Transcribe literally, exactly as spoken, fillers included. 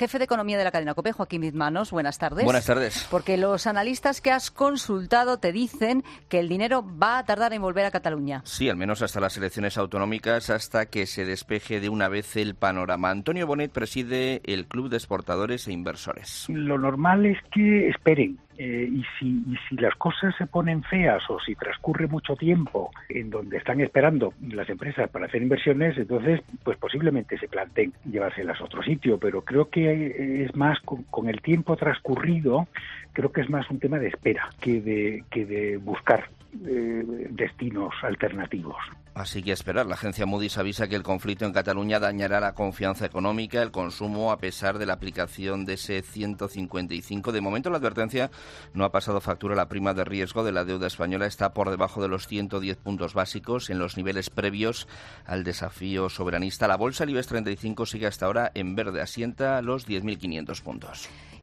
jefe de economía de la cadena COPE, Joaquín Bizmanos. Buenas tardes. Buenas tardes. Porque los analistas que has consultado te dicen que el dinero va a tardar en volver a Cataluña. Sí, al menos hasta las elecciones autonómicas, hasta que se despeje de una vez el panorama. Antonio Bonet preside el Club de Exportadores e Inversores. Lo normal es que esperen. Eh, y, si, y si las cosas se ponen feas o si transcurre mucho tiempo en donde están esperando las empresas para hacer inversiones, entonces pues posiblemente se planteen llevárselas a otro sitio, pero creo que es más con, con el tiempo transcurrido, creo que es más un tema de espera que de, que de buscar eh, destinos alternativos. Así que a esperar. La agencia Moody's avisa que el conflicto en Cataluña dañará la confianza económica, el consumo, a pesar de la aplicación de ese ciento cincuenta y cinco. De momento, la advertencia no ha pasado factura. La prima de riesgo de la deuda española está por debajo de los ciento diez puntos básicos en los niveles previos al desafío soberanista. La bolsa, el IBEX treinta y cinco, sigue hasta ahora en verde, asienta los diez mil quinientos puntos.